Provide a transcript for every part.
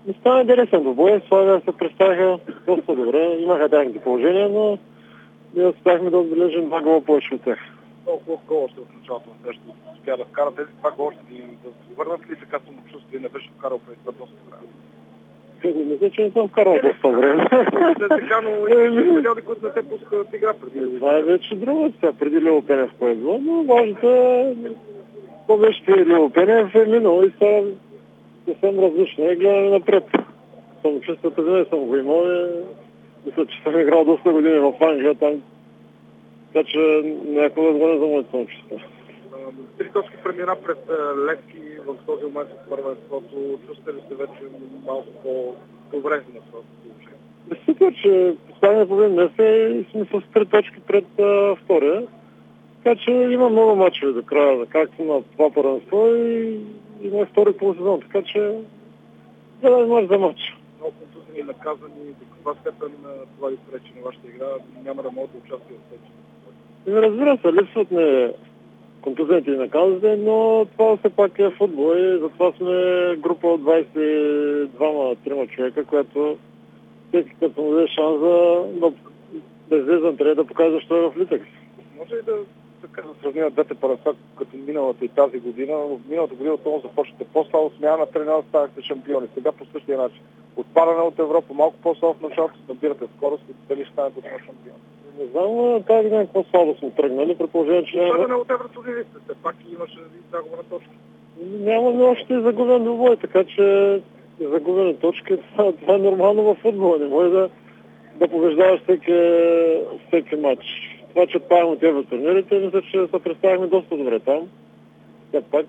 Стана интересен двубой. Славия се представиха доста добре. Имаха тяхните положения, но ние успяхме да отбележим 2 гола повече от тях. Толкова гола още в началото на срещата успя да вкара тези 2 гола, ще ги да върнат ли така самочувствие, не беше вкарал преди това доста време? Мисля, че не съм вкарал доста време. Така, но и периоди, които не те пускат да игра преди. Това е вече друго. Сега преди Лило Пенев кое е било, но важното е какво беше Лило Пенев е минало и сега съвсем различно. И гледаме напред. Самочувството винаги съм го имал и мисля, че съм играл доста години в Англия там. Така че някога отгоре за моето самочувство. 3 точки премина пред Левски в този момент от първенството. Чувствате ли се вече малко по-добре на това положение? Мисля, че поставяме половин месец и сме с 3 точки пред втория. Така че има много мачове до края, както на това първенство и има втори полусезон. Така че да мач за мач. Много контузни и наказани, до каква степен това ви пречи на вашата игра, няма да могат да участват в тези? Разбира се, липсват не контузените и наказите, но това все пак е футбол и затова сме група от 22-3 човека, която всеки като му даде шанс да излезе на терен да покаже защо е в Литекс. Може ли да сравним двете първенства като миналата и тази година? В миналата година отново започнете по-слабо, смяна на тренера, станахте шампиони. Сега по същия начин. Отпадане от Европа, малко по-слабо в началото, набирате скорост и дали ще станете отново шампион. Не знам, тази година какво слабо сме тръгнали, при положение, че Отпадане от Евросъюза сте, пак имаше загуба на точки. Нямаме още загубен двубой, така че загубени точки, това е нормално във футбола. Не може да побеждаваш всеки матч. Това, че отпадаме от евротурнирите, мисля, че се представихме доста добре там. Все пак,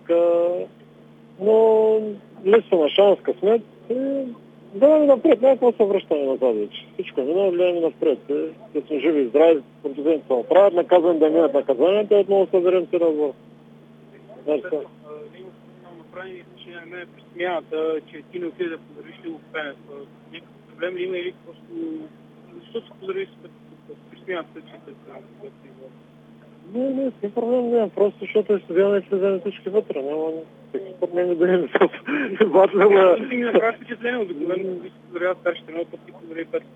но липса на шанс, късмет. Гледаме напред, някакво се връщаме назад вече. Всичко минало, гледаме напред. Да сме живи и здрави, контузените се оправят, наказваме да минат наказанията и отново съберем се разбор. Направи впечатление на мен през смяната, че ти не отиде да поздравиш Лило Пенев. Някакъв проблем ли има или просто... Защо се поздрави през смяната, че те Не, си проблем няма. Просто защото е студиона и се вземе всички вътре. Няма такива проблеми да има. Батлева... ти ми направи впечатление, обикновено ви се поздравява старшите много пъти, поздрави петите.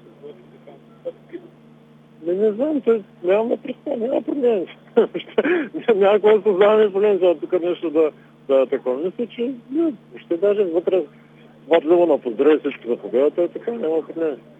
Не знам, нямаме представа, няма проблем. Няма какво да създаваме проблем, за тук нещо да е такова. Мисля, че ще даже вътре Батлева на поздрави всички за победата, така няма проблем.